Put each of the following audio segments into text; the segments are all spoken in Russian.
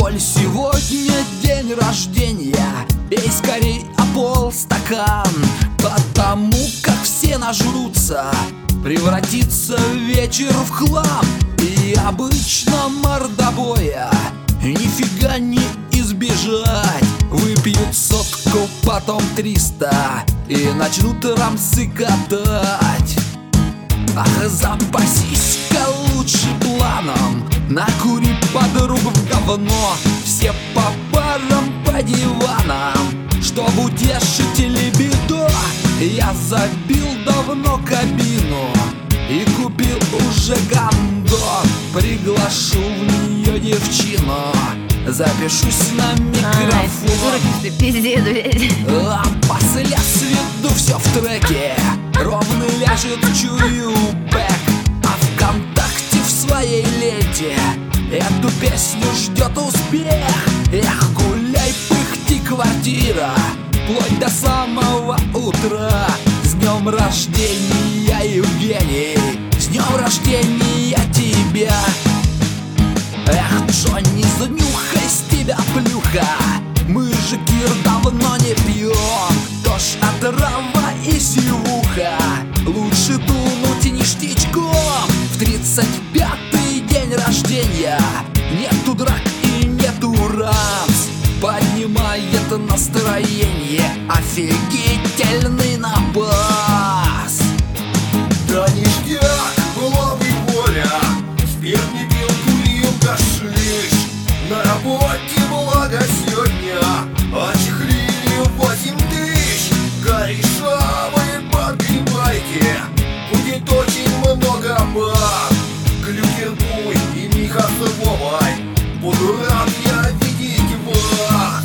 Коль сегодня день рождения, пей скорей о полстакан, потому как все нажрутся, превратится вечер в хлам. И обычно мордобоя нифига не избежать. Выпьют сотку, потом 300 и начнут рамсы катать. Ах, запасись-ка лучше планом, накури подруг в говно, все по парам, по диванам, чтоб утешить либидо. Я забил давно кабину и купил уже гандон. Приглашу в нее девчину, запишусь на микрофон. А после сведу все в треке, ровно ляжет, чую бэк. А ВКонтакте в своей ленте эту песню ждет успех. Эх, гуляй, пыхти, квартира, вплоть до самого утра. С днем рождения, Евгений, с днем рождения тебя. Эх, Джонни, занюхай с тебя плюха, мы же кир давно не пьем. Дождь, отрава и сивуха, лучше дунуть ништячком. В 35-й день рождения нету драк и нету рамс, поднимает настроение офигительный набас. Да ништяк, была бы воля, спирт не пил, курил гашиш. На работе благо сегодня отчехлили 8 тысяч. Кореша, вы подгребайте, будет очень много баб. Клюкербуй и Миха с Вовой, буду рад я видеть вас.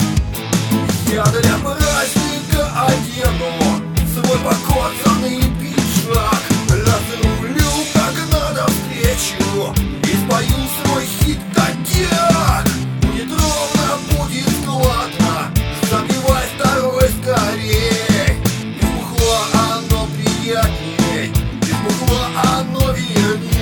Я для праздника одену свой покоцанный пиджак, разрулю как надо встречу и спою свой хит «Коньяк». Будет ровно, будет складно, забивай второй скорей. Без бухла оно приятней, без бухла оно верней.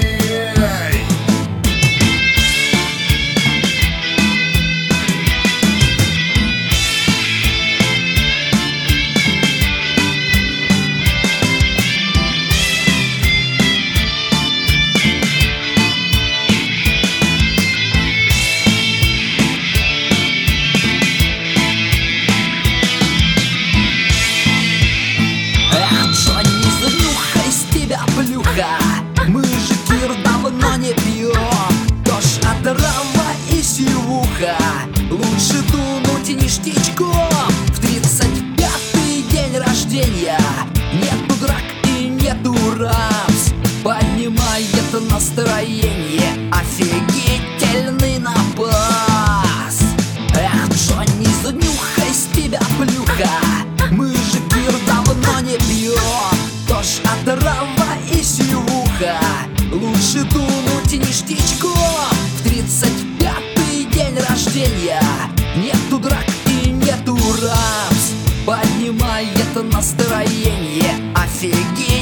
Мы же кир давно не пьем. Дождь, отрава и сивуха, лучше дунуть ништячком. В 35-й день рождения нету драк и нету рамс, поднимает настроение офигительный набас. Эх, Джонни, занюхай с тебя плюха, мы же кир давно не пьем. Дождь, отрава и сивуха, лучше дунуть ништячком. В 35-й день рождения нету драк и нету рамс, поднимает настроение офигеть.